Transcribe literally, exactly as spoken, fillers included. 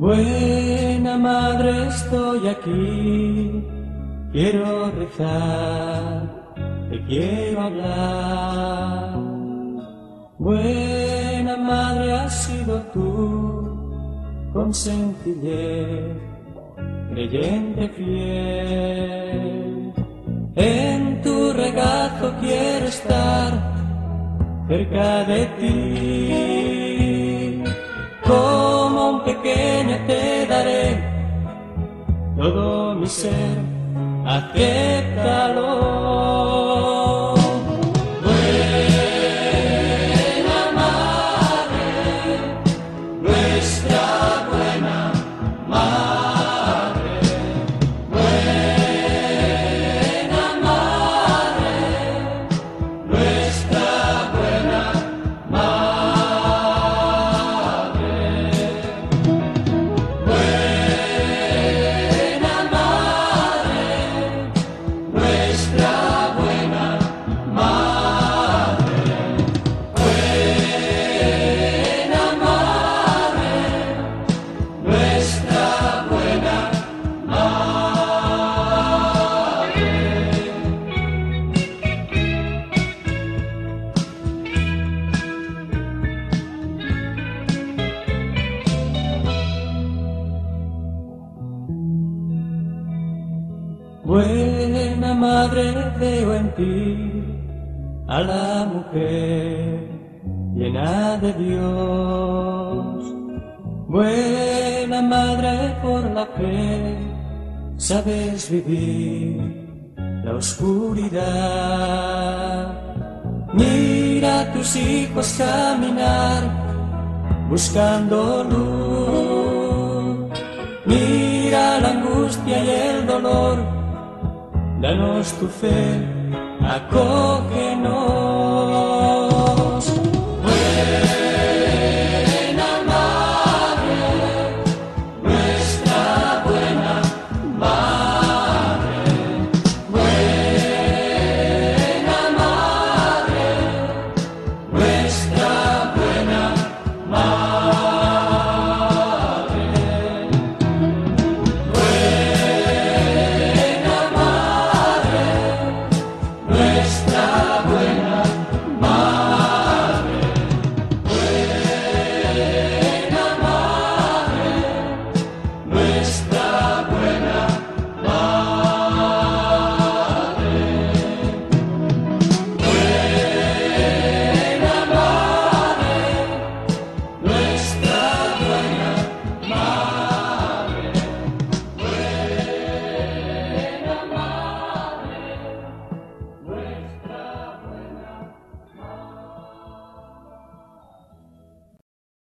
Buena madre, estoy aquí, quiero rezar, te quiero hablar. Buena madre has sido tú, con sencillez, creyente fiel. En tu regazo quiero estar, cerca de ti. Como un pequeño te daré todo mi ser, acéptalo. Buena madre, nuestra buena madre, buena madre, nuestra buena madre. Buena madre, veo en ti a la mujer llena de Dios. Buena madre, por la fe sabes vivir la oscuridad. Mira a tus hijos caminar buscando luz. Mira la angustia y el dolor. Danos tu fe, acógenos.